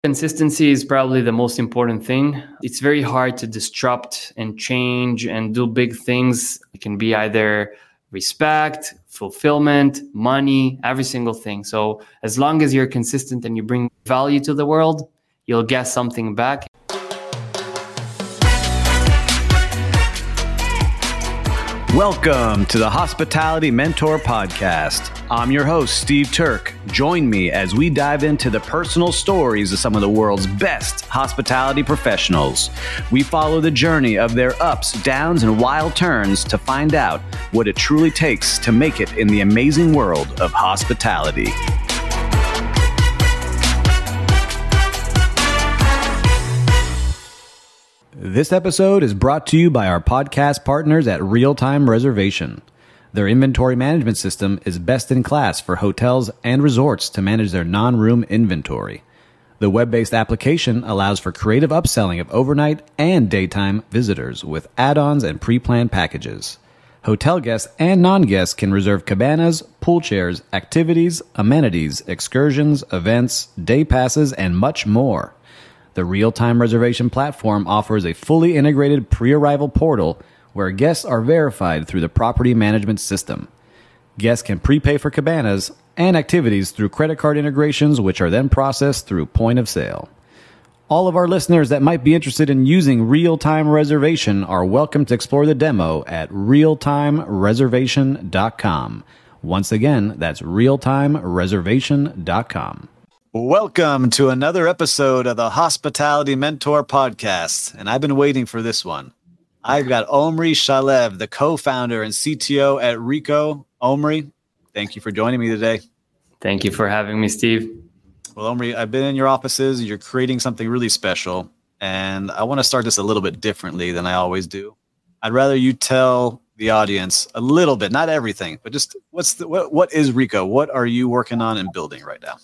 Consistency is probably the most important thing. It's very hard to disrupt and change and do big things. It can be either respect, fulfillment, money, every single thing. So as long as you're consistent and you bring value to the world, you'll get something back. Welcome to the Hospitality Mentor Podcast. I'm your host, Steve Turk. Join me as we dive into the personal stories of some of the world's best hospitality professionals. We follow the journey of their ups, downs, and wild turns to find out what it truly takes to make it in the amazing world of hospitality. This episode is brought to you by our podcast partners at Real Time Reservation. Their inventory management system is best in class for hotels and resorts to manage their non-room inventory. The web-based application allows for creative upselling of overnight and daytime visitors with add-ons and pre-planned packages. Hotel guests and non-guests can reserve cabanas, pool chairs, activities, amenities, excursions, events, day passes, and much more. The real-time reservation platform offers a fully integrated pre-arrival portal where guests are verified through the property management system. Guests can prepay for cabanas and activities through credit card integrations, which are then processed through point of sale. All of our listeners that might be interested in using real-time reservation are welcome to explore the demo at realtimereservation.com. Once again, that's realtimereservation.com. Welcome to another episode of the Hospitality Mentor Podcast, and I've been waiting for this one. I've got Omri Shalev, the co-founder and CTO at Rico. Omri, thank you for joining me today. Thank you for having me, Steve. Well, Omri, I've been in your offices. You're creating something really special, and I want to start this a little bit differently than I always do. I'd rather you tell the audience a little bit, not everything, but just what is Rico? What are you working on and building right now?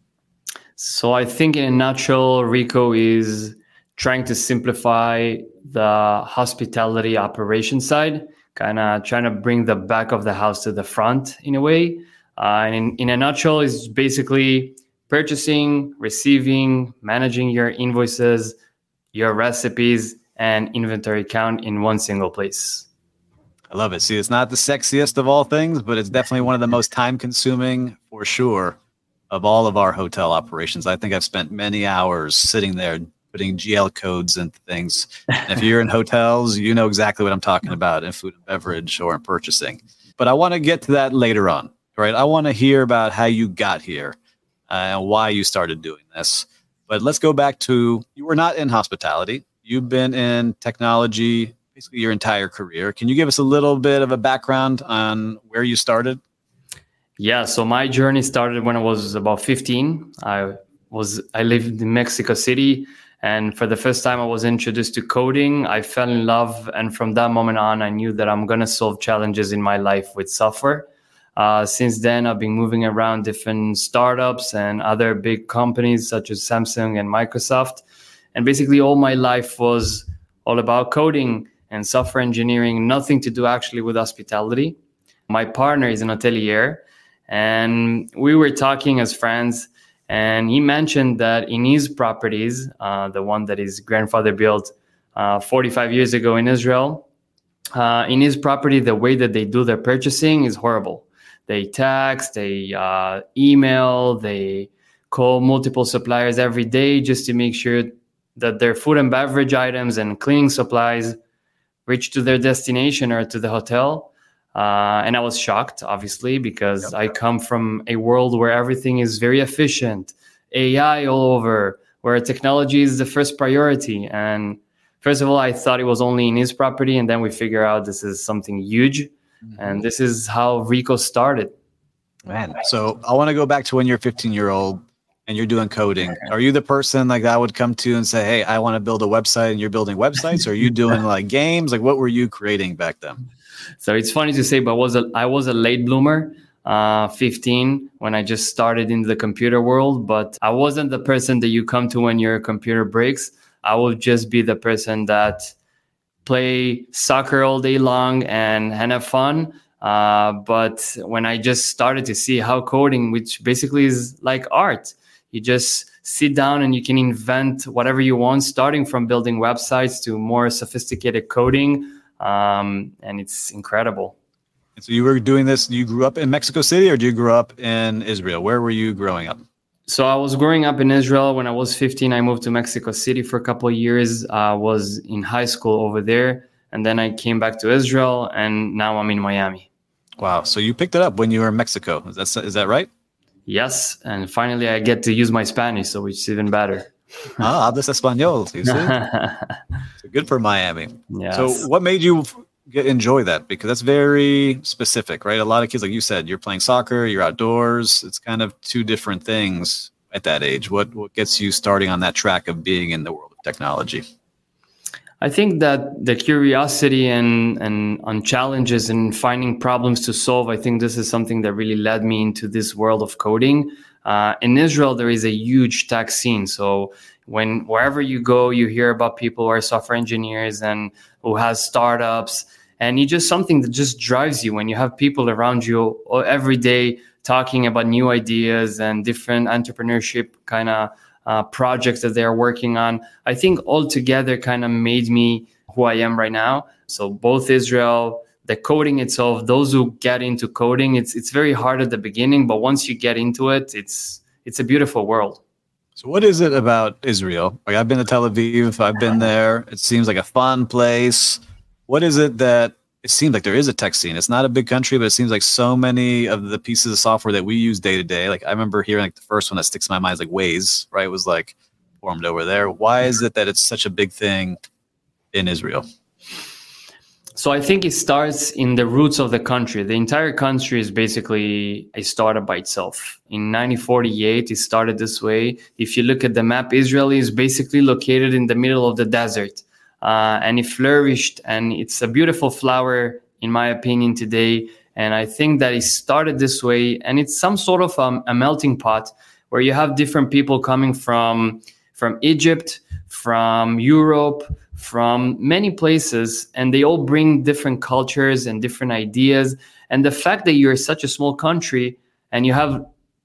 So I think in a nutshell, Rico is trying to simplify the hospitality operation side, kind of trying to bring the back of the house to the front in a way. And in a nutshell, is basically purchasing, receiving, managing your invoices, your recipes, and inventory count in one single place. I love it. See, it's not the sexiest of all things, but it's definitely one of the most time-consuming for sure of all of our hotel operations. I think I've spent many hours sitting there putting GL codes and things. And if you're in hotels, you know exactly what I'm talking about in food and beverage or in purchasing. But I want to get to that later on, right? I want to hear about how you got here and why you started doing this. But let's go back to, you were not in hospitality. You've been in technology basically your entire career. Can you give us a little bit of a background on where you started? Yeah, so my journey started when I was about 15. I lived in Mexico City, and for the first time I was introduced to coding. I fell in love, and from that moment on, I knew that I'm going to solve challenges in my life with software. Since then, I've been moving around different startups and other big companies such as Samsung and Microsoft. And basically all my life was all about coding and software engineering, nothing to do actually with hospitality. My partner is an hotelier, and we were talking as friends, and he mentioned that in his properties, the one that his grandfather built 45 years ago in Israel, in his property, the way that they do their purchasing is horrible. They text, they email, they call multiple suppliers every day just to make sure that their food and beverage items and cleaning supplies reach to their destination or to the hotel. And I was shocked, obviously, because I come from a world where everything is very efficient, AI all over, where technology is the first priority. And first of all, I thought it was only in his property, and then we figure out this is something huge. Mm-hmm. And this is how Rico started. Man, so I want to go back to when you're a 15-year-old and you're doing coding. Are you the person like that I would come to and say, hey, I want to build a website, and you're building websites? Or are you doing like games? Like, what were you creating back then? So it's funny to say, but I was a late bloomer, 15, when I just started into the computer world. But I wasn't the person that you come to when your computer breaks. I would just be the person that play soccer all day long and have fun. But when I just started to see how coding, which basically is like art, you just sit down and you can invent whatever you want, starting from building websites to more sophisticated coding. And it's incredible. And so you were doing this, you grew up in Mexico City, or did you grow up in Israel? Where were you growing up? So I was growing up in Israel. When I was 15, I moved to Mexico City for a couple of years. I was in high school over there. And then I came back to Israel, and now I'm in Miami. Wow. So you picked it up when you were in Mexico. Is that right? Yes. And finally, I get to use my Spanish, so which is even better. Hablas español, you see? So good for Miami. Yes. So what made you enjoy that? Because that's very specific, right? A lot of kids, like you said, you're playing soccer, you're outdoors. It's kind of two different things at that age. What gets you starting on that track of being in the world of technology? I think that the curiosity and on challenges and finding problems to solve, I think this is something that really led me into this world of coding. In Israel, there is a huge tech scene. So wherever you go, you hear about people who are software engineers and who has startups. And it's just something that just drives you when you have people around you every day talking about new ideas and different entrepreneurship kind of projects that they're working on. I think altogether kind of made me who I am right now. So both Israel, the coding itself, those who get into coding, it's very hard at the beginning, but once you get into it, it's a beautiful world. So what is it about Israel? Like, I've been to Tel Aviv, I've been there. It seems like a fun place. What is it that it seems like there is a tech scene? It's not a big country, but it seems like so many of the pieces of software that we use day to day. Like, I remember hearing like the first one that sticks in my mind is like Waze, right? It was like formed over there. Why is it that it's such a big thing in Israel? So I think it starts in the roots of the country. The entire country is basically a startup by itself. In 1948, it started this way. If you look at the map, Israel is basically located in the middle of the desert. And it flourished, and it's a beautiful flower, in my opinion, today. And I think that it started this way, and it's some sort of a melting pot where you have different people coming from Egypt, from Europe, from many places, and they all bring different cultures and different ideas. And the fact that you're such a small country and you have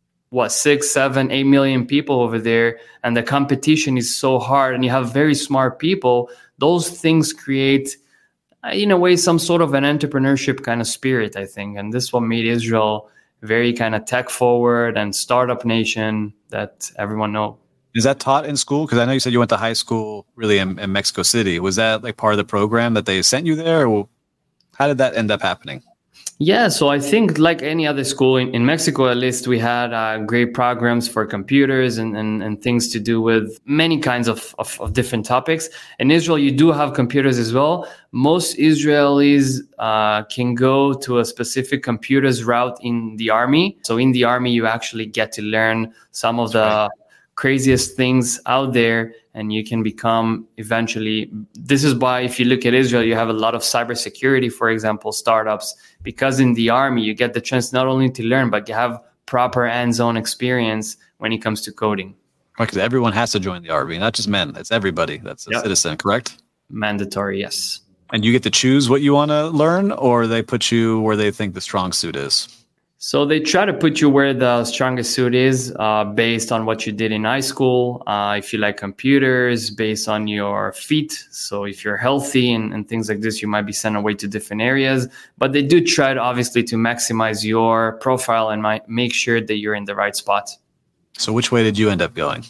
6, 7, 8 million people over there, and the competition is so hard, and you have very smart people, those things create, in a way, some sort of an entrepreneurship kind of spirit, I think. And this is what made Israel very kind of tech forward and startup nation that everyone knows. Is that taught in school? Because I know you said you went to high school really in Mexico City. Was that like part of the program that they sent you there? Or how did that end up happening? Yeah, so I think like any other school in Mexico, at least, we had great programs for computers and things to do with many kinds of different topics. In Israel, you do have computers as well. Most Israelis can go to a specific computers route in the army. So in the army, you actually get to learn some of the craziest things out there, and you can become eventually. This is why if you look at Israel, you have a lot of cybersecurity, for example, startups, because in the army, you get the chance not only to learn, but you have proper hands-on experience when it comes to coding. Right, because everyone has to join the army, not just men. It's everybody that's a citizen, correct? Mandatory, yes. And you get to choose what you want to learn, or they put you where they think the strong suit is? So they try to put you where the strongest suit is based on what you did in high school. If you like computers, based on your feet. So if you're healthy and things like this, you might be sent away to different areas. But they do try to obviously to maximize your profile and make sure that you're in the right spot. So which way did you end up going?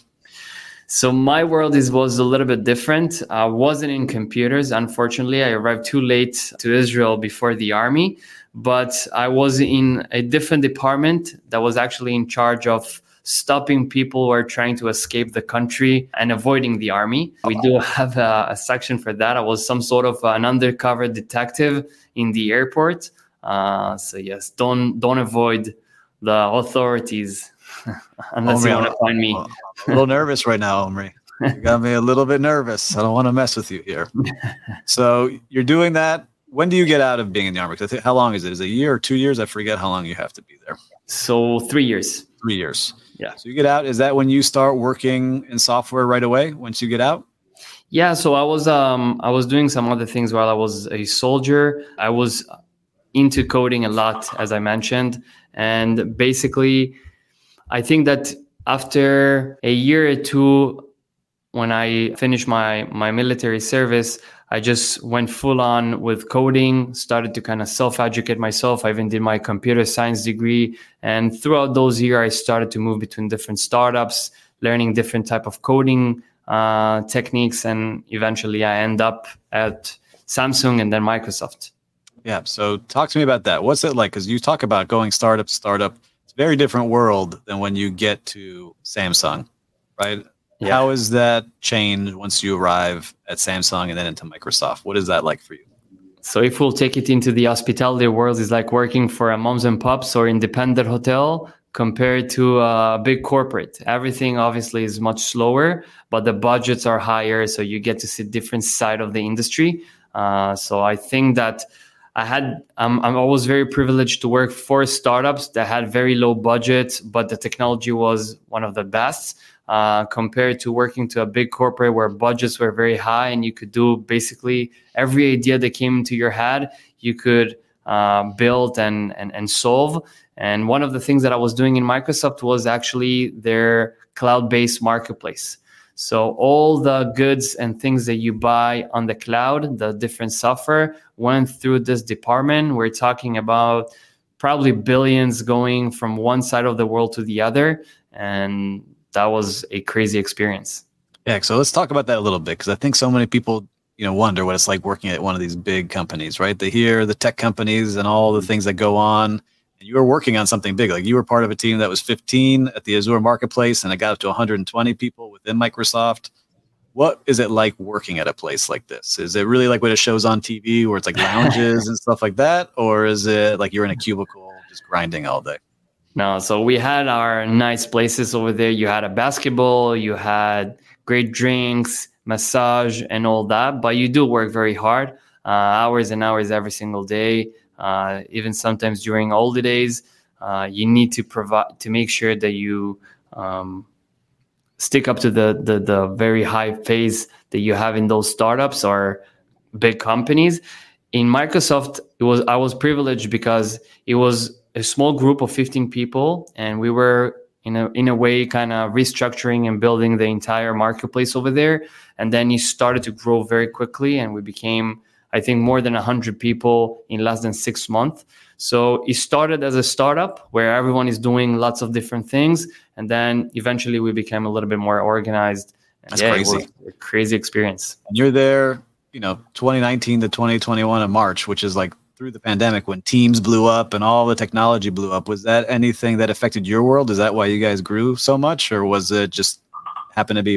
So my world was a little bit different. I wasn't in computers. Unfortunately, I arrived too late to Israel before the army. But I was in a different department that was actually in charge of stopping people who are trying to escape the country and avoiding the army. We do have a section for that. I was some sort of an undercover detective in the airport. So yes, don't avoid the authorities unless you want to find me. I'm a little nervous right now, Omri. You got me a little bit nervous. I don't want to mess with you here. So you're doing that. When do you get out of being in the army? How long is it? Is it a year or 2 years? I forget how long you have to be there. So 3 years. 3 years. Yeah. So you get out. Is that when you start working in software right away once you get out? Yeah. So I was doing some other things while I was a soldier. I was into coding a lot, as I mentioned. And basically, I think that After a year or two, when I finished my military service, I just went full on with coding, started to kind of self-educate myself. I even did my computer science degree. And throughout those years, I started to move between different startups, learning different type of coding techniques. And eventually I end up at Samsung and then Microsoft. Yeah. So talk to me about that. What's it like? Because you talk about going startup. It's a very different world than when you get to Samsung, right? Yeah. How is that changed once you arrive at Samsung and then into Microsoft? What is that like for you? So if we'll take it into the hospitality world, it's like working for a moms and pops or independent hotel compared to a big corporate. Everything obviously is much slower, but the budgets are higher. So you get to see different side of the industry. So I think that I'm always very privileged to work for startups that had very low budget, but the technology was one of the best. Compared to working to a big corporate where budgets were very high and you could do basically every idea that came into your head, you could build and solve. And one of the things that I was doing in Microsoft was actually their cloud-based marketplace. So all the goods and things that you buy on the cloud, the different software went through this department. We're talking about probably billions going from one side of the world to the other. And that was a crazy experience. Yeah. So let's talk about that a little bit, because I think so many people, wonder what it's like working at one of these big companies, right? They hear the tech companies and all the things that go on. And you were working on something big. Like you were part of a team that was 15 at the Azure Marketplace, and it got up to 120 people within Microsoft. What is it like working at a place like this? Is it really like what it shows on TV where it's like lounges and stuff like that? Or is it like you're in a cubicle just grinding all day? No, so we had our nice places over there. You had a basketball, you had great drinks, massage, and all that. But you do work very hard, hours and hours every single day. Even sometimes during holidays, you need to provide to make sure that you stick up to the very high phase that you have in those startups or big companies. In Microsoft, I was privileged because it was a small group of 15 people, and we were in a way kind of restructuring and building the entire marketplace over there. And then it started to grow very quickly, and we became, I think, more than 100 people in less than 6 months. So it started as a startup where everyone is doing lots of different things, and then eventually we became a little bit more organized. That's crazy. It was a crazy experience. And you're there, 2019 to 2021 in March, which is like through the pandemic when Teams blew up and all the technology blew up. Was that anything that affected your world? Is that why you guys grew so much, or was it just happened to be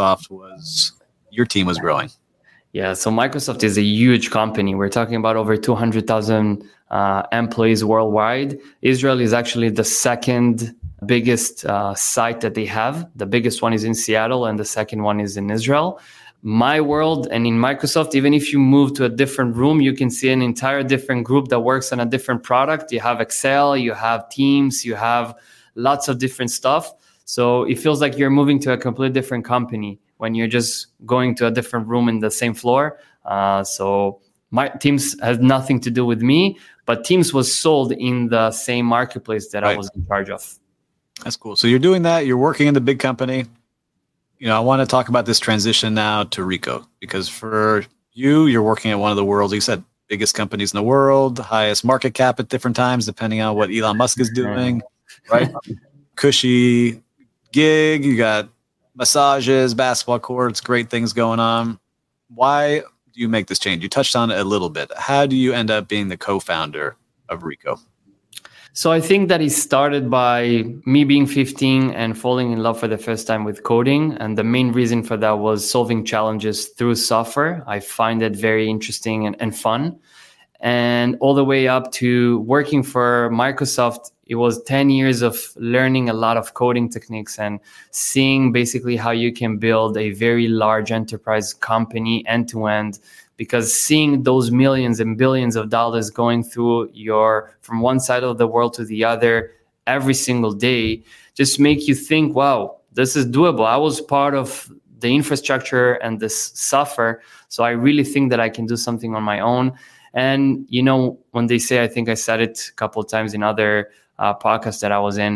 your team was growing? Yeah, so Microsoft is a huge company. We're talking about over 200,000 employees worldwide. Israel is actually the second biggest site that they have. The biggest one is in Seattle, and the second one is in Israel. My world and in Microsoft, even if you move to a different room, you can see an entire different group that works on a different product. You have Excel, you have Teams, you have lots of different stuff. So it feels like you're moving to a completely different company when you're just going to a different room in the same floor. So my Teams has nothing to do with me, but Teams was sold in the same marketplace that I was in charge of. That's cool. So you're doing that. You're working in the big company. I want to talk about this transition now to Ricoh, because for you're working at one of the world's, you said, biggest companies in the world, highest market cap at different times, depending on what Elon Musk is doing, right? Cushy gig, you got massages, basketball courts, great things going on. Why do you make this change? You touched on it a little bit. How do you end up being the co-founder of Ricoh? So I think that it started by me being 15 and falling in love for the first time with coding. And the main reason for that was solving challenges through software. I find it very interesting and fun. And all the way up to working for Microsoft, it was 10 years of learning a lot of coding techniques and seeing basically how you can build a very large enterprise company end to end. Because seeing those millions and billions of dollars going through from one side of the world to the other every single day just make you think, wow, this is doable. I was part of the infrastructure and this software, so I really think that I can do something on my own. And, when they say, I think I said it a couple of times in other podcasts that I was in,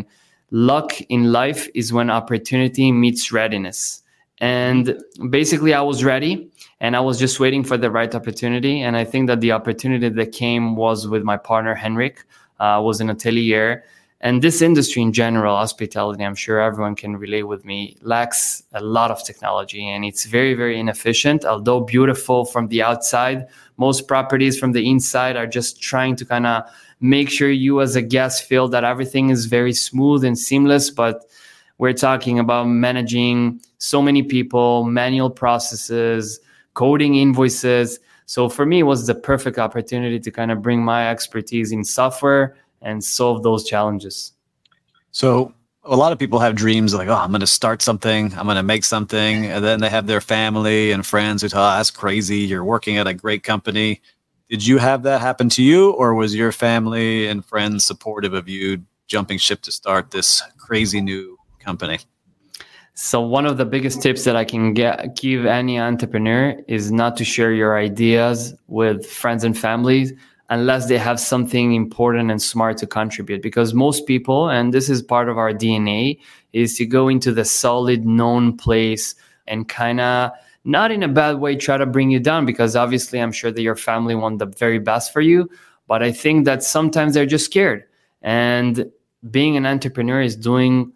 luck in life is when opportunity meets readiness. And basically, I was ready and I was just waiting for the right opportunity. And I think that the opportunity that came was with my partner, Henrik, was an atelier. And this industry in general, hospitality, I'm sure everyone can relate with me, lacks a lot of technology and it's very, very inefficient. Although beautiful from the outside, most properties from the inside are just trying to kind of make sure you as a guest feel that everything is very smooth and seamless. But we're talking about managing so many people, manual processes, coding invoices. So for me, it was the perfect opportunity to kind of bring my expertise in software and solve those challenges. So a lot of people have dreams like, oh, I'm going to start something, I'm going to make something. And then they have their family and friends who tell, oh, that's crazy. You're working at a great company. Did you have that happen to you, or was your family and friends supportive of you jumping ship to start this crazy new company? So one of the biggest tips that I can give any entrepreneur is not to share your ideas with friends and families unless they have something important and smart to contribute. Because most people, and this is part of our DNA, is to go into the solid known place and kind of, not in a bad way, try to bring you down, because obviously I'm sure that your family want the very best for you. But I think that sometimes they're just scared. And being an entrepreneur is doing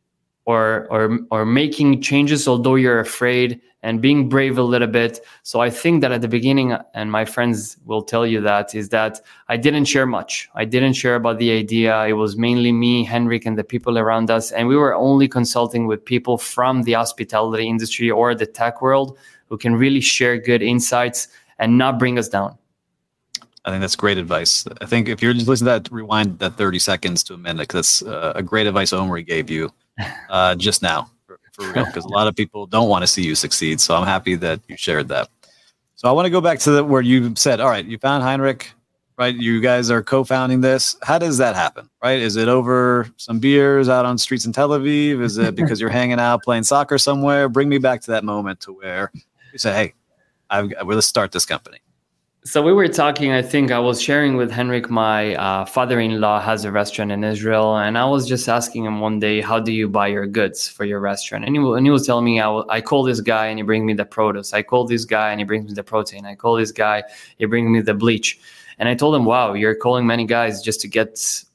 or making changes, although you're afraid, and being brave a little bit. So I think that at the beginning, and my friends will tell you that, is that I didn't share much. I didn't share about the idea. It was mainly me, Henrik, and the people around us. And we were only consulting with people from the hospitality industry or the tech world who can really share good insights and not bring us down. I think that's great advice. I think if you're just listening to that, rewind that 30 seconds to a minute, because that's a great advice Omri gave you just now, for real, because a lot of people don't want to see you succeed. So I'm happy that you shared that. So I want to go back to where you said, all right, you found Henrik, right? You guys are co-founding this. How does that happen, right? Is it over some beers out on streets in Tel Aviv? Is it because you're hanging out playing soccer somewhere? Bring me back to that moment to where you say, hey, let's start this company. So we were talking, I think I was sharing with Henrik, my father-in-law has a restaurant in Israel. And I was just asking him one day, how do you buy your goods for your restaurant? And he was telling me, I call this guy and he brings me the produce. I call this guy and he brings me the protein. I call this guy, he brings me the bleach. And I told him, wow, you're calling many guys just to get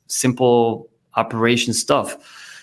simple operation stuff.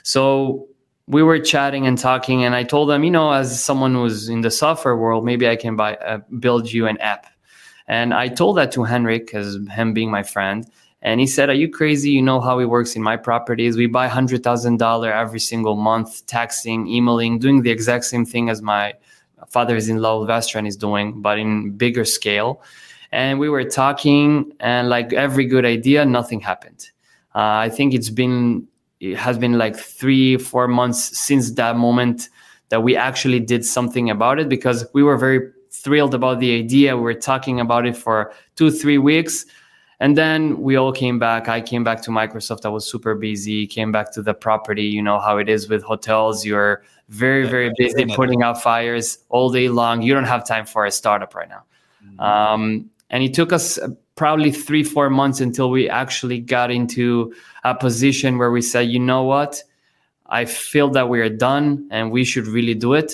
So we were chatting and talking. And I told him, as someone who's in the software world, maybe I can build you an app. And I told that to Henrik, as him being my friend. And he said, are you crazy? You know how it works in my properties. We buy $100,000 every single month, taxing, emailing, doing the exact same thing as my father-in-law restaurant is doing, but in bigger scale. And we were talking, and like every good idea, nothing happened. I think it has been like 3-4 months since that moment that we actually did something about it, because we were very thrilled about the idea. We were talking about it for 2-3 weeks. And then we all came back. I came back to Microsoft. I was super busy, came back to the property. You know how it is with hotels. You're very, very busy putting out fires all day long. You don't have time for a startup right now. Mm-hmm. And it took us probably 3-4 months until we actually got into a position where we said, you know what? I feel that we are done and we should really do it.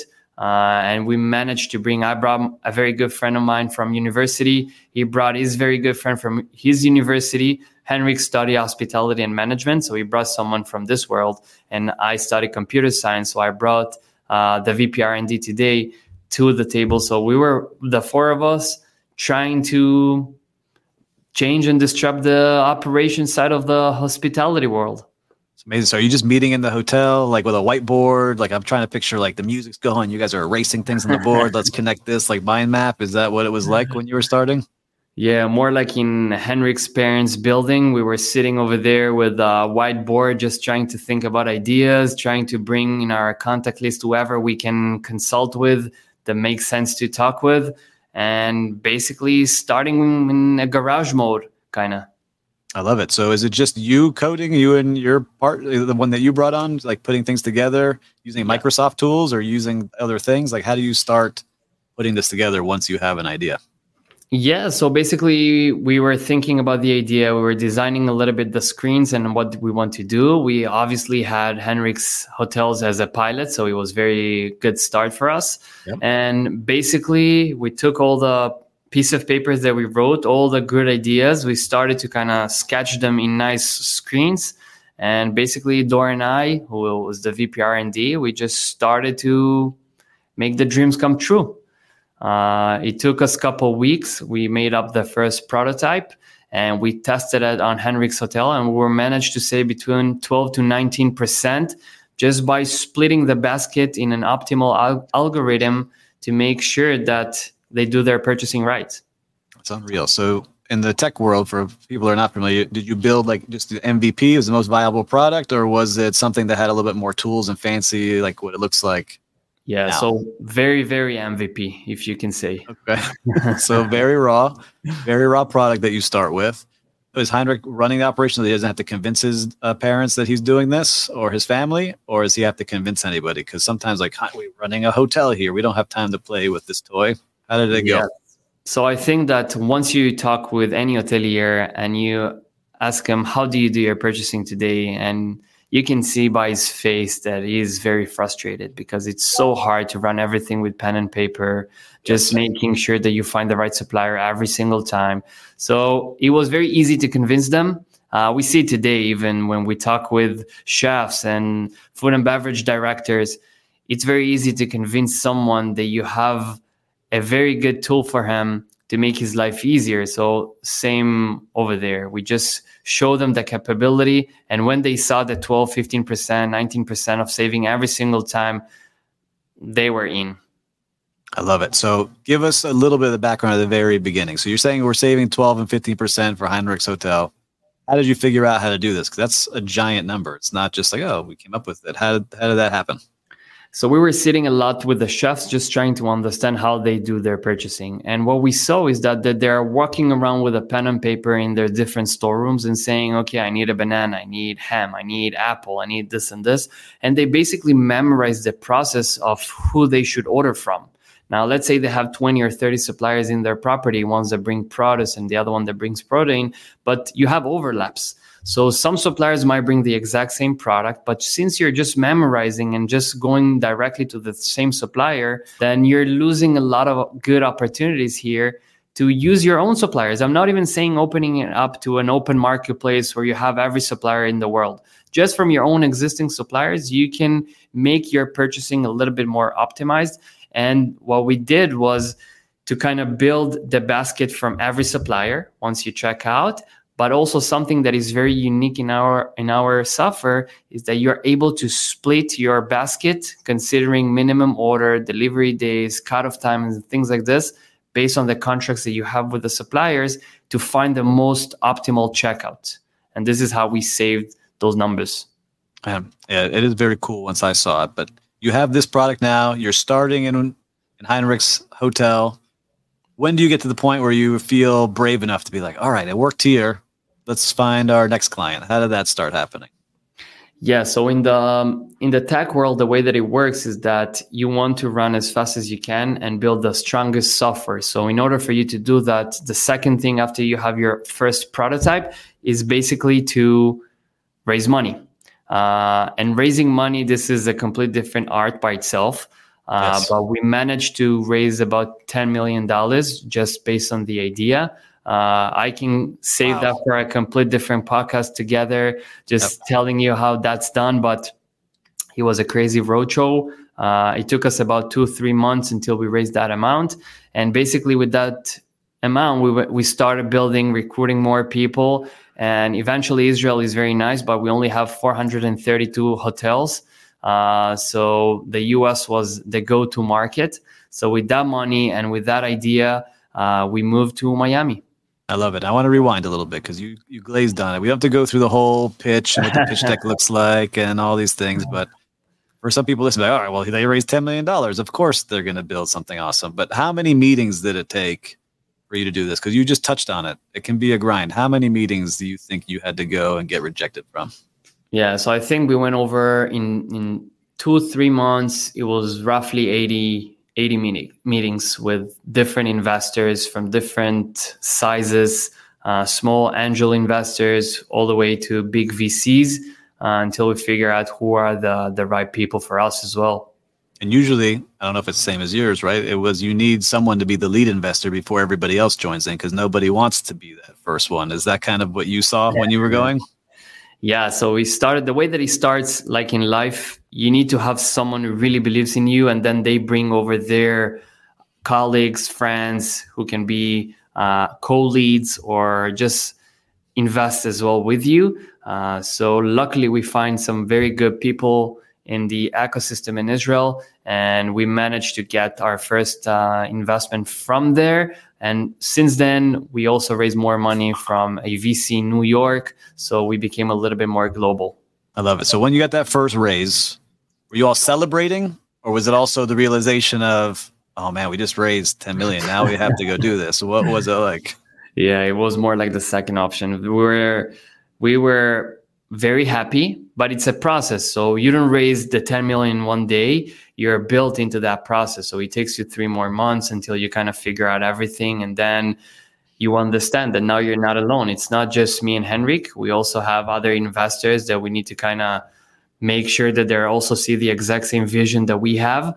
And we managed to I brought a very good friend of mine from university. He brought his very good friend from his university. Henrik studied hospitality and management. So he brought someone from this world, and I studied computer science. So I brought the VP R&D today to the table. So we were the four of us trying to change and disrupt the operation side of the hospitality world. Amazing. So are you just meeting in the hotel, like with a whiteboard? Like I'm trying to picture like the music's going, you guys are erasing things on the board. Let's connect this, like mind map. Is that what it was like when you were starting? Yeah, more like in Henrik's parents' building. We were sitting over there with a whiteboard, just trying to think about ideas, trying to bring in our contact list whoever we can consult with that makes sense to talk with. And basically starting in a garage mode, kind of. I love it. So is it just you coding, you and your part, the one that you brought on, like putting things together using Microsoft tools or using other things? Like how do you start putting this together once you have an idea? Yeah, so basically we were thinking about the idea. We were designing a little bit the screens and what we want to do. We obviously had Henrik's Hotels as a pilot, so it was very good start for us. Yep. And basically we took all the piece of papers that we wrote, all the good ideas. We started to kind of sketch them in nice screens. And basically Dor and I, who was the VP R&D, we just started to make the dreams come true. It took us a couple of weeks. We made up the first prototype and we tested it on Henrik's Hotel, and we managed to save between 12 to 19% just by splitting the basket in an optimal algorithm to make sure that they do their purchasing right. It's unreal. So in the tech world, for people who are not familiar, did you build like just the MVP as the most viable product, or was it something that had a little bit more tools and fancy, like what it looks like? Yeah, now? So very, very MVP, if you can say. Okay. So very raw product that you start with. Is Heinrich running the operation that he doesn't have to convince his parents that he's doing this, or his family, or does he have to convince anybody? Because sometimes, like, we're running a hotel here, we don't have time to play with this toy. How did it go? Yeah. So I think that once you talk with any hotelier and you ask him, how do you do your purchasing today? And you can see by his face that he is very frustrated because it's so hard to run everything with pen and paper, just making sure that you find the right supplier every single time. So it was very easy to convince them. We see today, even when we talk with chefs and food and beverage directors, it's very easy to convince someone that you have a very good tool for him to make his life easier. So same over there. We just show them the capability. And when they saw the 12, 15%, 19% of saving every single time, they were in. I love it. So give us a little bit of the background at the very beginning. So you're saying we're saving 12 and 15% for Heinrich's Hotel. How did you figure out how to do this? Because that's a giant number. It's not just like, oh, we came up with it. How did that happen? So we were sitting a lot with the chefs, just trying to understand how they do their purchasing. And what we saw is that they're walking around with a pen and paper in their different storerooms and saying, okay, I need a banana, I need ham, I need apple, I need this and this. And they basically memorize the process of who they should order from. Now, let's say they have 20 or 30 suppliers in their property, ones that bring produce and the other one that brings protein, but you have overlaps. So some suppliers might bring the exact same product, but since you're just memorizing and just going directly to the same supplier, then you're losing a lot of good opportunities here to use your own suppliers. I'm not even saying opening it up to an open marketplace where you have every supplier in the world. Just from your own existing suppliers, you can make your purchasing a little bit more optimized. And what we did was to kind of build the basket from every supplier once you check out. But also something that is very unique in our software is that you're able to split your basket considering minimum order, delivery days, cutoff times, and things like this based on the contracts that you have with the suppliers to find the most optimal checkout. And this is how we saved those numbers. Yeah, it is very cool once I saw it. But you have this product now. You're starting in Heinrich's Hotel. When do you get to the point where you feel brave enough to be like, all right, it worked here. Let's find our next client. How did that start happening? Yeah, so in the tech world, the way that it works is that you want to run as fast as you can and build the strongest software. So in order for you to do that, the second thing after you have your first prototype is basically to raise money. And raising money, this is a complete different art by itself. Yes. But we managed to raise about $10 million just based on the idea. I can save that for a complete different podcast together, just telling you how that's done. But it was a crazy roadshow. It took us about 2-3 months until we raised that amount. And basically with that amount, we started building, recruiting more people. And eventually Israel is very nice, but we only have 432 hotels. So the US was the go-to market. So with that money and with that idea, we moved to Miami. I love it. I want to rewind a little bit because you glazed on it. We don't have to go through the whole pitch and what the pitch deck looks like and all these things. But for some people listening, all right, well, they raised $10 million. Of course, they're going to build something awesome. But how many meetings did it take for you to do this? Because you just touched on it. It can be a grind. How many meetings do you think you had to go and get rejected from? Yeah, so I think we went over in 2-3 months. It was roughly 80 meetings with different investors from different sizes, small angel investors, all the way to big VCs, until we figure out who are the right people for us as well. And usually, I don't know if it's the same as yours, right? It was you need someone to be the lead investor before everybody else joins in, because nobody wants to be that first one. Is that kind of what you saw when you were going? Yeah. So we started the way that it starts, like in life, you need to have someone who really believes in you, and then they bring over their colleagues, friends who can be co-leads or just invest as well with you. So luckily, we find some very good people in the ecosystem in Israel, and we managed to get our first investment from there. And since then, we also raised more money from a VC in New York, so we became a little bit more global. I love it. So when you got that first raise, were you all celebrating, or was it also the realization of, oh man, we just raised 10 million, now we have to go do this? What was it like? Yeah, it was more like the second option. We were very happy, but it's a process. So you don't raise the 10 million one day. You're built into that process. So it takes you 3 more months until you kind of figure out everything. And then you understand that now you're not alone. It's not just me and Henrik. We also have other investors that we need to kind of make sure that they also see the exact same vision that we have.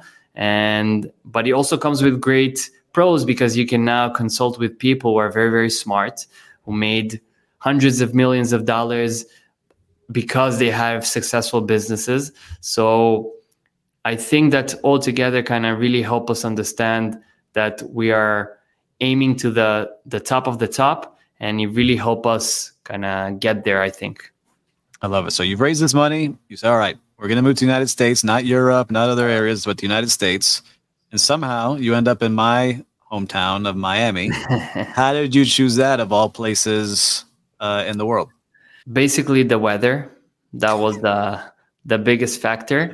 But it also comes with great pros, because you can now consult with people who are very, very smart, who made hundreds of millions of dollars because they have successful businesses. So I think that altogether kind of really help us understand that we are aiming to the top of the top, and it really help us kind of get there, I think. I love it. So you've raised this money. You say, all right, we're going to move to the United States, not Europe, not other areas, but the United States. And somehow you end up in my hometown of Miami. How did you choose that of all places in the world? Basically, the weather. That was the biggest factor.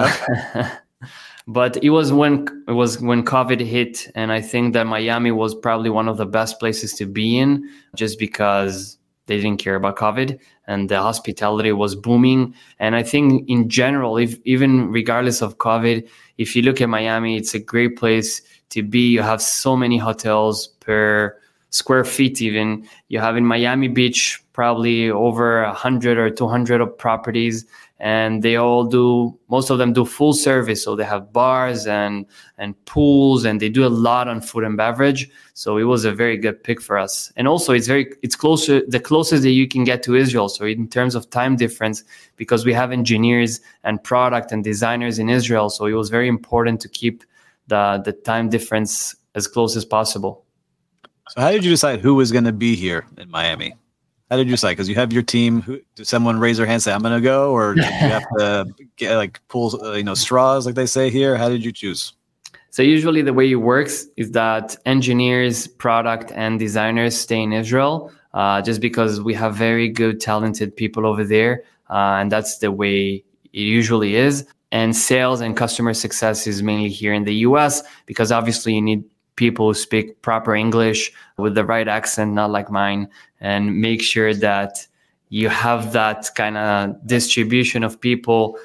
But it was when COVID hit, and I think that Miami was probably one of the best places to be in, just because they didn't care about COVID and the hospitality was booming. And I think in general, even regardless of COVID, if you look at Miami, it's a great place to be. You have so many hotels per square feet. Even you have in Miami Beach probably over 100 or 200 of properties, and most of them do full service. So they have bars and pools, and they do a lot on food and beverage. So it was a very good pick for us. And also it's closer, the closest that you can get to Israel. So in terms of time difference, because we have engineers and product and designers in Israel. So it was very important to keep the time difference as close as possible. So how did you decide who was going to be here in Miami? How did you decide? Because you have your team. Did someone raise their hand and say, I'm going to go? Or did you have to get pull straws, like they say here? How did you choose? So usually the way it works is that engineers, product, and designers stay in Israel, just because we have very good, talented people over there. And that's the way it usually is. And sales and customer success is mainly here in the US, because obviously you need people who speak proper English with the right accent, not like mine, and make sure that you have that kind of distribution of people,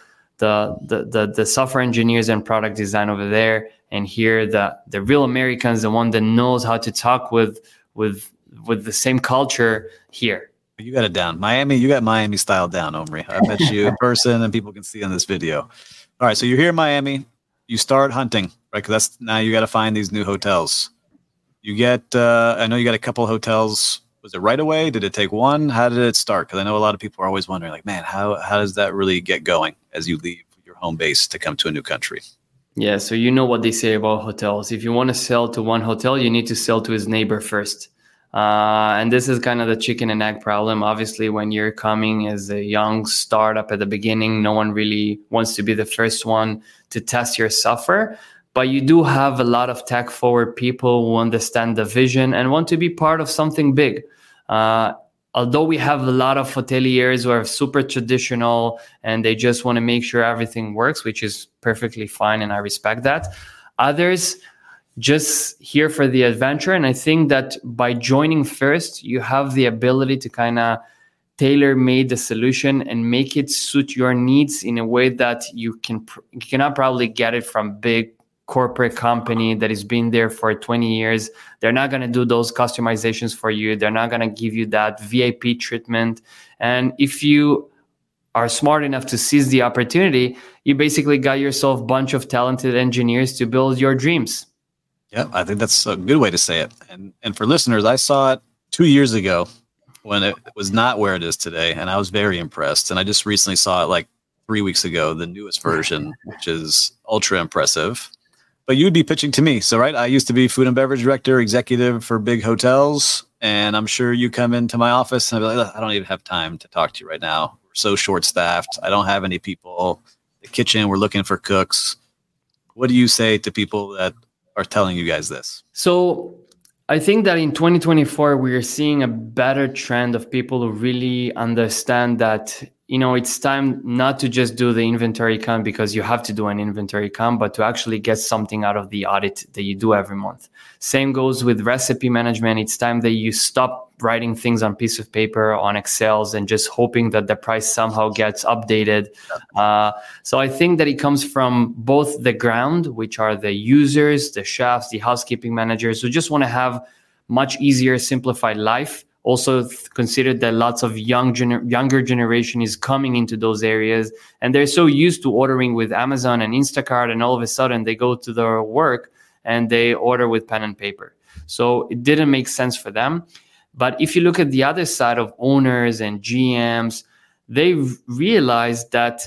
the software engineers and product design over there, and here the real Americans, the one that knows how to talk with the same culture here. You got it down. Miami, you got Miami style down, Omri. I met you in person, and people can see on this video. All right, so you're here in Miami. You start hunting, right? Because now you got to find these new hotels. You get, I know you got a couple of hotels. Was it right away? Did it take one? How did it start? Because I know a lot of people are always wondering, like, man, how does that really get going as you leave your home base to come to a new country? Yeah, so you know what they say about hotels. If you want to sell to one hotel, you need to sell to his neighbor first. And this is kind of the chicken and egg problem. Obviously, when you're coming as a young startup at the beginning, no one really wants to be the first one to test your software. But you do have a lot of tech forward people who understand the vision and want to be part of something big. Although we have a lot of hoteliers who are super traditional and they just want to make sure everything works, which is perfectly fine, and I respect that. Others just here for the adventure. And I think that by joining first, you have the ability to kind of tailor-made the solution and make it suit your needs in a way that you cannot probably get it from big corporate company that has been there for 20 years. They're not going to do those customizations for you. They're not going to give you that VIP treatment. And if you are smart enough to seize the opportunity, you basically got yourself a bunch of talented engineers to build your dreams. Yeah, I think that's a good way to say it. And for listeners, I saw it 2 years ago when it was not where it is today, and I was very impressed. And I just recently saw it like 3 weeks ago, the newest version, which is ultra impressive. But you'd be pitching to me. So, right, I used to be food and beverage director, executive for big hotels. And I'm sure you come into my office and I'd be like, I don't even have time to talk to you right now. We're so short-staffed. I don't have any people. The kitchen, we're looking for cooks. What do you say to people that are telling you guys this? So I think that in 2024, we are seeing a better trend of people who really understand that, it's time not to just do the inventory count because you have to do an inventory count, but to actually get something out of the audit that you do every month. Same goes with recipe management. It's time that you stop writing things on piece of paper, on Excels, and just hoping that the price somehow gets updated. So I think that it comes from both the ground, which are the users, the chefs, the housekeeping managers who just want to have much easier, simplified life. Also consider that lots of younger generation is coming into those areas, and they're so used to ordering with Amazon and Instacart, and all of a sudden they go to their work and they order with pen and paper. So it didn't make sense for them. But if you look at the other side of owners and GMs, they've realized that,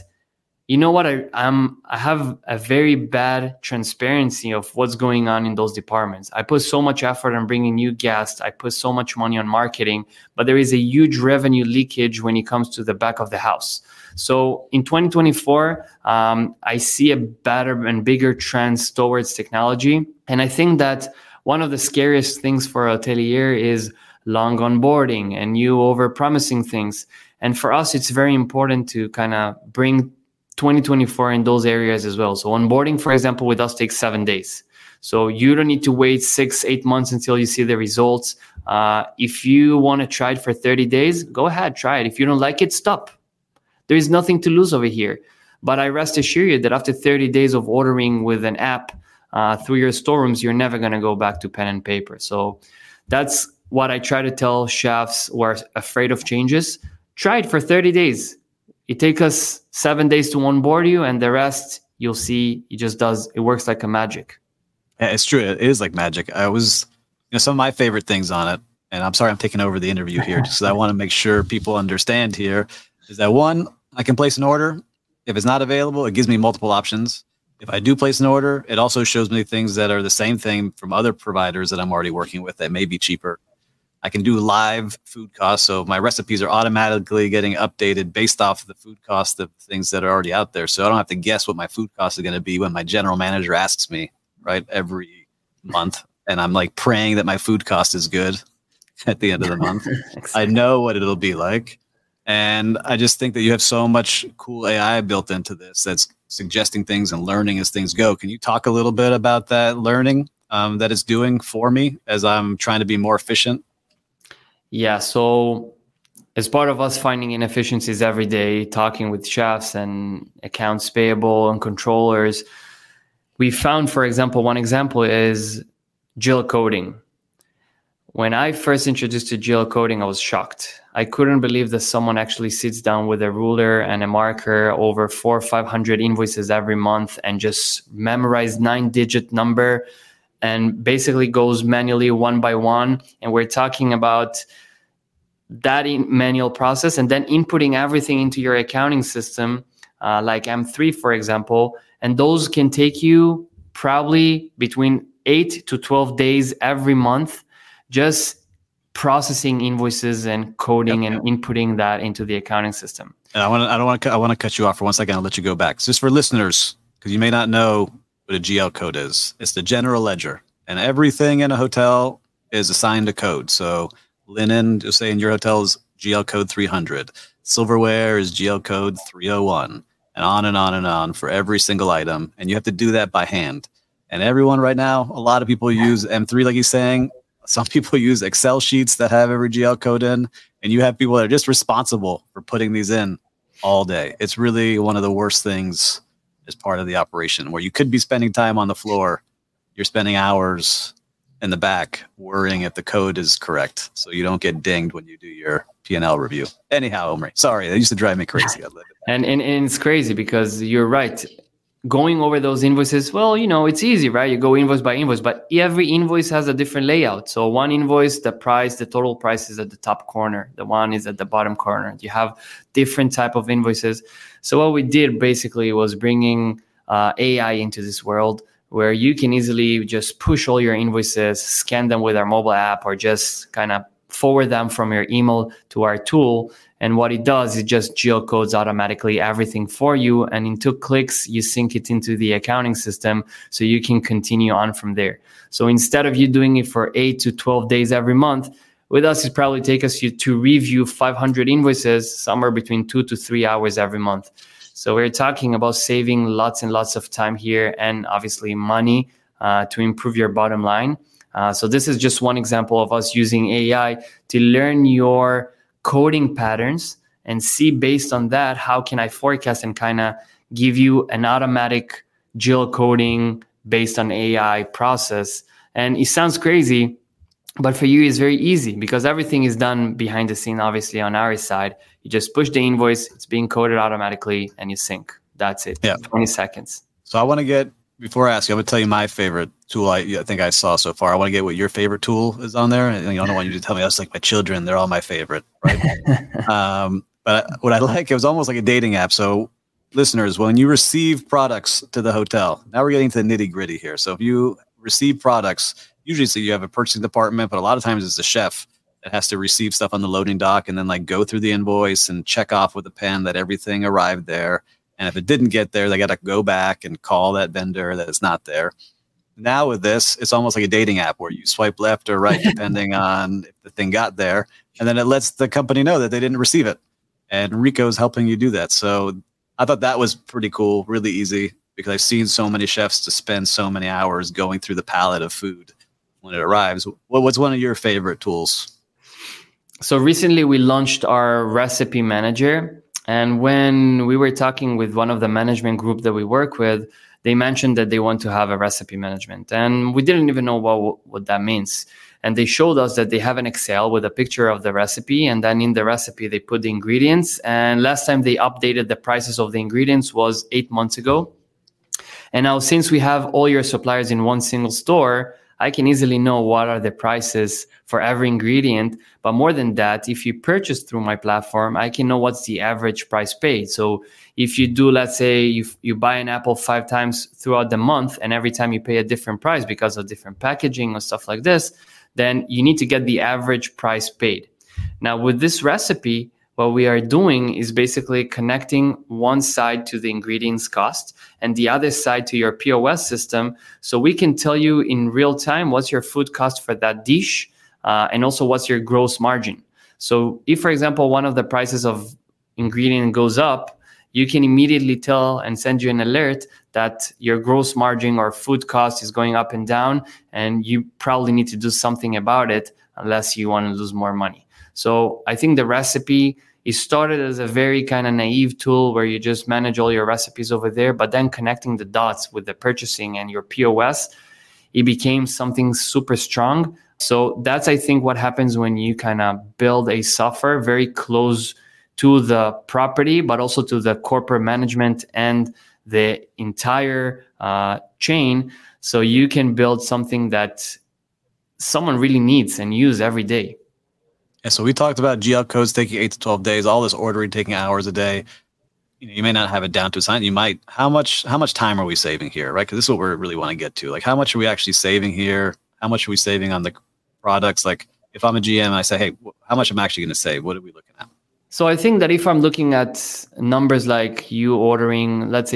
I have a very bad transparency of what's going on in those departments. I put so much effort on bringing new guests. I put so much money on marketing, but there is a huge revenue leakage when it comes to the back of the house. So in 2024, I see a better and bigger trends towards technology. And I think that one of the scariest things for a hotelier is long onboarding and you over-promising things. And for us, it's very important to kind of bring 2024 in those areas as well. So onboarding, for example, with us takes 7 days. So you don't need to wait 6-8 months until you see the results. If you want to try it for 30 days, go ahead, try it. If you don't like it, stop. There is nothing to lose over here. But I rest assure you that after 30 days of ordering with an app through your storerooms, you're never going to go back to pen and paper. So that's what I try to tell chefs who are afraid of changes. Try it for 30 days. It takes us 7 days to onboard you, and the rest you'll see it works like a magic. Yeah, it's true. It is like magic. Some of my favorite things on it, and I'm sorry I'm taking over the interview here just because I want to make sure people understand here, is that one, I can place an order. If it's not available, it gives me multiple options. If I do place an order, it also shows me things that are the same thing from other providers that I'm already working with that may be cheaper. I can do live food costs. So my recipes are automatically getting updated based off of the food cost of things that are already out there. So I don't have to guess what my food cost is going to be when my general manager asks me, right, every month. And I'm like praying that my food cost is good at the end of the month. I know what it'll be like. And I just think that you have so much cool AI built into this that's suggesting things and learning as things go. Can you talk a little bit about that learning that it's doing for me as I'm trying to be more efficient? Yeah, so as part of us finding inefficiencies every day, talking with chefs and accounts payable and controllers, we found, for example, one example is geocoding. When I first introduced to geocoding, I was shocked. I couldn't believe that someone actually sits down with a ruler and a marker over 400 or 500 invoices every month and just memorize 9-digit number and basically goes manually one by one. And we're talking about that manual process and then inputting everything into your accounting system, like M3, for example. And those can take you probably between 8 to 12 days every month, just processing invoices and coding and inputting that into the accounting system. And I want to cut you off for 1 second. I'll let you go back. Just for listeners, because you may not know what a GL code is. It's the general ledger, and everything in a hotel is assigned a code. So linen, just say in your hotel, is GL code 300. Silverware is GL code 301, and on and on and on for every single item. And you have to do that by hand. And everyone right now, a lot of people use M3, like he's saying. Some people use Excel sheets that have every GL code in, and you have people that are just responsible for putting these in all day. It's really one of the worst things as part of the operation, where you could be spending time on the floor, you're spending hours in the back worrying if the code is correct, so you don't get dinged when you do your P&L review. Anyhow, Omri, sorry, that used to drive me crazy. And it's crazy because you're right. Going over those invoices, well, it's easy, right? You go invoice by invoice, but every invoice has a different layout. So one invoice, the total price is at the top corner. The one is at the bottom corner. You have different type of invoices. So what we did basically was bringing AI into this world where you can easily just push all your invoices, scan them with our mobile app, or just kind of forward them from your email to our tool. And what it does, it just geocodes automatically everything for you. And in 2 clicks, you sync it into the accounting system so you can continue on from there. So instead of you doing it for 8 to 12 days every month, with us, it probably takes us to review 500 invoices, somewhere between 2 to 3 hours every month. So we're talking about saving lots and lots of time here and obviously money to improve your bottom line. So this is just one example of us using AI to learn your coding patterns and see based on that, how can I forecast and kind of give you an automatic geocoding based on AI process. And it sounds crazy, but for you, it's very easy because everything is done behind the scene, obviously on our side. You just push the invoice, it's being coded automatically, and you sync. That's it. Yeah. 20 seconds. So I want to get, before I ask you, I'm going to tell you my favorite tool I think I saw so far. I want to get what your favorite tool is on there. And I don't want you to tell me that's like my children. They're all my favorite, right? But what I like, it was almost like a dating app. So listeners, when you receive products to the hotel, now we're getting to the nitty gritty here. So if you receive products, usually so you have a purchasing department, but a lot of times it's the chef that has to receive stuff on the loading dock and then like go through the invoice and check off with a pen that everything arrived there. And if it didn't get there, they got to go back and call that vendor that it's not there. Now with this, it's almost like a dating app where you swipe left or right, depending on if the thing got there. And then it lets the company know that they didn't receive it. And Rico's helping you do that. So I thought that was pretty cool, really easy, because I've seen so many chefs to spend so many hours going through the palette of food when it arrives. What's one of your favorite tools? So recently we launched our recipe manager. And when we were talking with one of the management group that we work with, they mentioned that they want to have a recipe management. And we didn't even know what that means. And they showed us that they have an Excel with a picture of the recipe. And then in the recipe, they put the ingredients. And last time they updated the prices of the ingredients was 8 months ago. And now since we have all your suppliers in one single store, I can easily know what are the prices for every ingredient. But more than that, if you purchase through my platform, I can know what's the average price paid. So if you do, let's say you buy an apple 5 times throughout the month, and every time you pay a different price because of different packaging or stuff like this, then you need to get the average price paid. Now with this recipe, what we are doing is basically connecting one side to the ingredients cost and the other side to your POS system. So we can tell you in real time what's your food cost for that dish and also what's your gross margin. So if, for example, one of the prices of ingredient goes up, you can immediately tell and send you an alert that your gross margin or food cost is going up and down, and you probably need to do something about it unless you want to lose more money. So I think the recipe is started as a very kind of naive tool where you just manage all your recipes over there, but then connecting the dots with the purchasing and your POS, it became something super strong. So that's, I think, what happens when you kind of build a software very close to the property, but also to the corporate management and the entire chain. So you can build something that someone really needs and use every day. Yeah, so we talked about GL codes taking 8 to 12 days, all this ordering taking hours a day. You may not have it down to a science. You might. How much time are we saving here, right? Because this is what we really want to get to. Like, how much are we actually saving here? How much are we saving on the products? Like, if I'm a GM, I say, hey, how much am I actually going to save? What are we looking at? So I think that if I'm looking at numbers like you ordering, let's say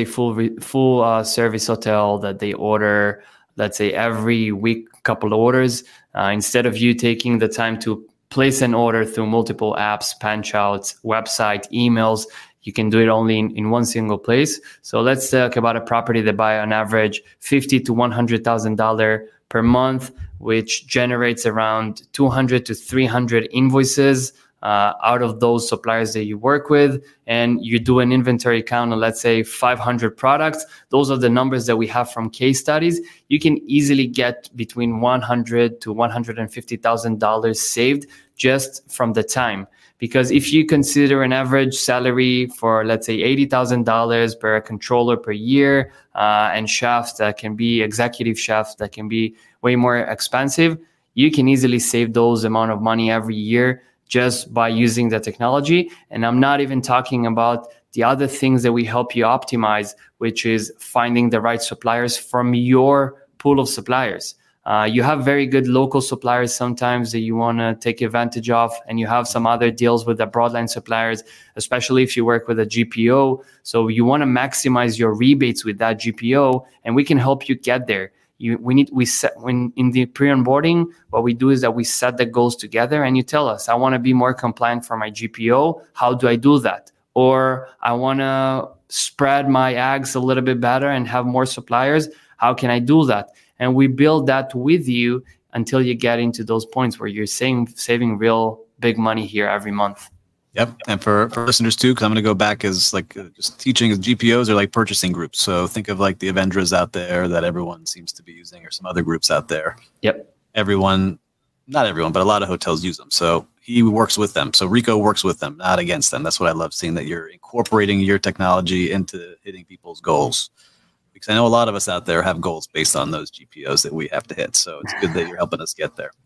full service hotel that they order, let's say every week, couple of orders, instead of you taking the time to place an order through multiple apps, punch outs, website, emails, you can do it only in one single place. So let's talk about a property that buy on average $50,000 to $100,000 per month, which generates around 200 to 300 invoices out of those suppliers that you work with, and you do an inventory count on, let's say, 500 products. Those are the numbers that we have from case studies. You can easily get between $100,000 to $150,000 saved just from the time. Because if you consider an average salary for, let's say, $80,000 per controller per year, and chefs that can be executive chefs that can be way more expensive, you can easily save those amount of money every year just by using the technology. And I'm not even talking about the other things that we help you optimize, which is finding the right suppliers from your pool of suppliers. You have very good local suppliers sometimes that you want to take advantage of, and you have some other deals with the broadline suppliers, especially if you work with a GPO. So you want to maximize your rebates with that GPO, and we can help you get there. When in the pre-onboarding, what we do is that we set the goals together, and you tell us, I want to be more compliant for my GPO. How do I do that? Or I want to spread my eggs a little bit better and have more suppliers. How can I do that? And we build that with you until you get into those points where you're saving real big money here every month. Yep. And for listeners too, because I'm going to go back as like just teaching as GPOs are like purchasing groups. So think of like the Avendras out there that everyone seems to be using, or some other groups out there. Yep. Not everyone, but a lot of hotels use them. So he works with them. So Rico works with them, not against them. That's what I love seeing, that you're incorporating your technology into hitting people's goals. Because I know a lot of us out there have goals based on those GPOs that we have to hit. So it's good that you're helping us get there.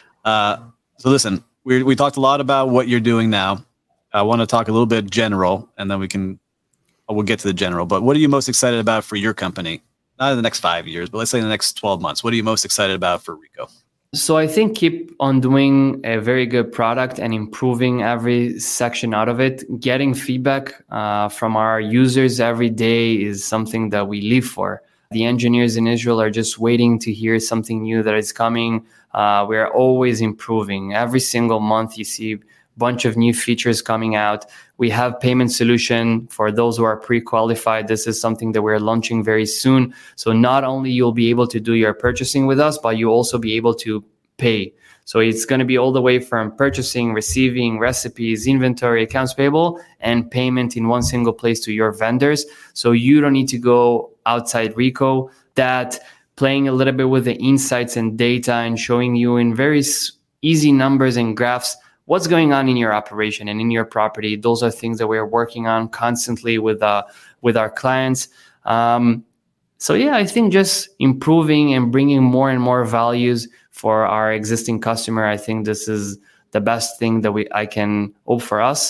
So listen, we talked a lot about what you're doing now. I want to talk a little bit general, and then we'll get to the general. But what are you most excited about for your company? Not in the next 5 years, but let's say in the next 12 months. What are you most excited about for Rico? So I think keep on doing a very good product and improving every section out of it. Getting feedback from our users every day is something that we live for. The engineers in Israel are just waiting to hear something new that is coming. We're always improving. Every single month you see a bunch of new features coming out. We have payment solution for those who are pre-qualified. This is something that we're launching very soon. So not only you'll be able to do your purchasing with us, but you'll also be able to pay. So it's going to be all the way from purchasing, receiving, recipes, inventory, accounts payable, and payment in one single place to your vendors. So you don't need to go outside Rico. That playing a little bit with the insights and data and showing you in very easy numbers and graphs what's going on in your operation and in your property. Those are things that we're working on constantly with our clients. So yeah, I think just improving and bringing more and more values for our existing customer. I think this is the best thing that I can hope for us.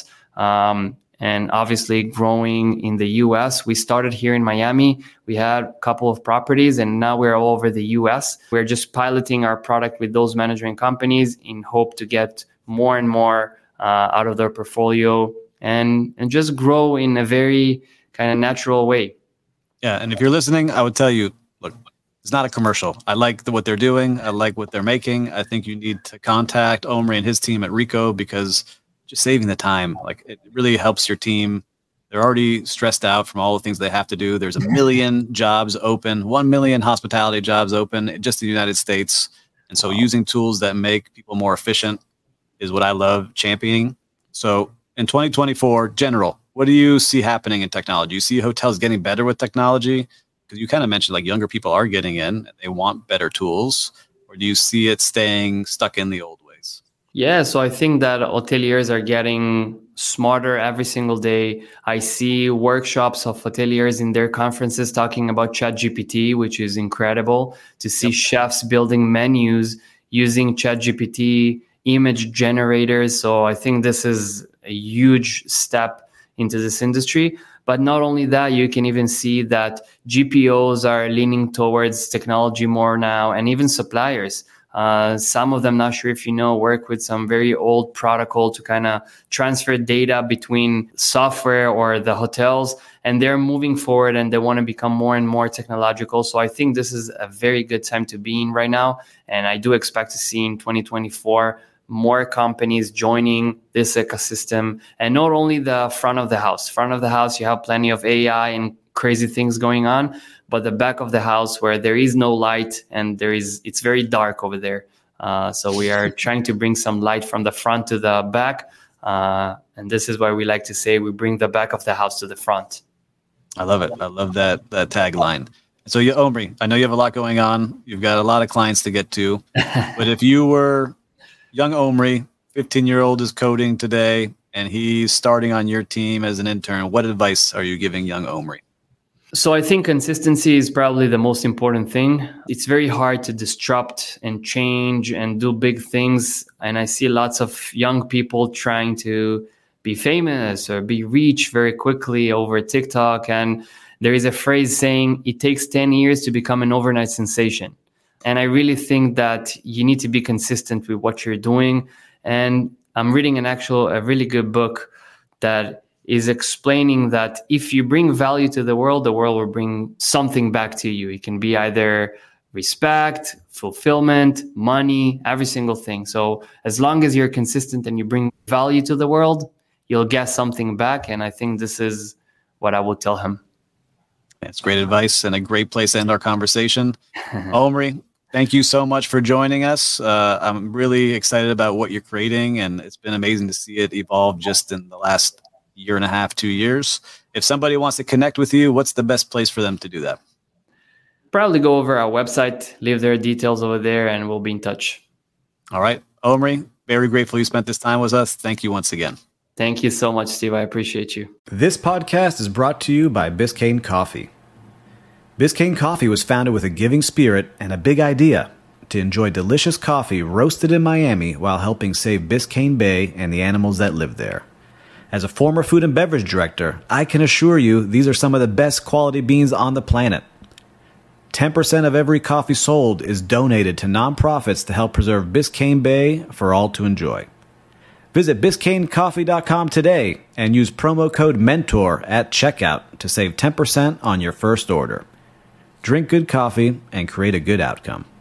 And obviously growing in the US. We started here in Miami. We had a couple of properties, and now we're all over the US. We're just piloting our product with those management companies in hope to get more and more out of their portfolio and just grow in a very kind of natural way. Yeah. And if you're listening, I would tell you, look, it's not a commercial. I like what they're doing. I like what they're making. I think you need to contact Omri and his team at Rico, because just saving the time, like, it really helps your team. They're already stressed out from all the things they have to do. There's 1 million jobs open, 1 million hospitality jobs open just in the United States. And so using tools that make people more efficient is what I love championing. So in 2024, general, what do you see happening in technology? You see hotels getting better with technology? Because you kind of mentioned like younger people are getting in and they want better tools. Or do you see it staying stuck in the old ways? Yeah, so I think that hoteliers are getting smarter every single day. I see workshops of hoteliers in their conferences talking about ChatGPT, which is incredible to see chefs building menus using ChatGPT image generators. So I think this is a huge step into this industry. But not only that, you can even see that GPOs are leaning towards technology more now, and even suppliers. Some of them, not sure if you know, work with some very old protocol to kind of transfer data between software or the hotels, and they're moving forward and they want to become more and more technological. So I think this is a very good time to be in right now. And I do expect to see in 2024 more companies joining this ecosystem. And not only the front of the house, you have plenty of AI and crazy things going on, but the back of the house where there is no light and it's very dark over there. So we are trying to bring some light from the front to the back. And this is why we like to say we bring the back of the house to the front. I love it. I love that tagline. So, Omri, I know you have a lot going on. You've got a lot of clients to get to. But if you were young Omri, 15-year-old is coding today, and he's starting on your team as an intern, what advice are you giving young Omri? So I think consistency is probably the most important thing. It's very hard to disrupt and change and do big things. And I see lots of young people trying to be famous or be rich very quickly over TikTok. And there is a phrase saying it takes 10 years to become an overnight sensation. And I really think that you need to be consistent with what you're doing. And I'm reading a really good book that is explaining that if you bring value to the world will bring something back to you. It can be either respect, fulfillment, money, every single thing. So as long as you're consistent and you bring value to the world, you'll get something back. And I think this is what I would tell him. That's great advice and a great place to end our conversation. Omri, thank you so much for joining us. I'm really excited about what you're creating, and it's been amazing to see it evolve just in the last year and a half, 2 years. If somebody wants to connect with you, what's the best place for them to do that? Probably go over our website, leave their details over there, and we'll be in touch. All right. Omri, very grateful you spent this time with us. Thank you once again. Thank you so much, Steve. I appreciate you. This podcast is brought to you by Biscayne Coffee. Biscayne Coffee was founded with a giving spirit and a big idea to enjoy delicious coffee roasted in Miami while helping save Biscayne Bay and the animals that live there. As a former food and beverage director, I can assure you these are some of the best quality beans on the planet. 10% of every coffee sold is donated to nonprofits to help preserve Biscayne Bay for all to enjoy. Visit BiscayneCoffee.com today and use promo code MENTOR at checkout to save 10% on your first order. Drink good coffee and create a good outcome.